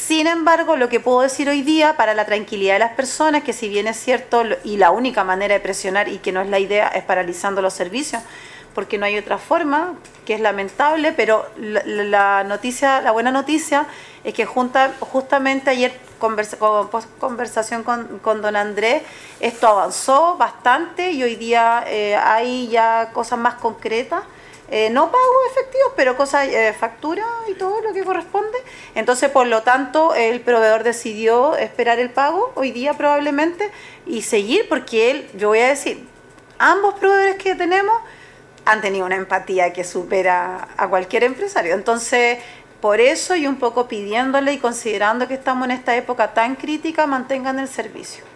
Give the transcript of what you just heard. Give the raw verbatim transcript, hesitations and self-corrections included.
Sin embargo, lo que puedo decir hoy día para la tranquilidad de las personas, que si bien es cierto, y la única manera de presionar, y que no es la idea, es paralizando los servicios, porque no hay otra forma, que es lamentable, pero la, la noticia, la buena noticia es que junta, justamente ayer conversa, con, conversación con, con don Andrés, esto avanzó bastante y hoy día eh, hay ya cosas más concretas, eh, no pagos efectivos, pero cosas, eh, factura y todo lo que corresponde. Entonces, por lo tanto, el proveedor decidió esperar el pago hoy día probablemente y seguir, porque él, yo voy a decir, ambos proveedores que tenemos han tenido una empatía que supera a cualquier empresario. Entonces, por eso y un poco pidiéndole y considerando que estamos en esta época tan crítica, mantengan el servicio.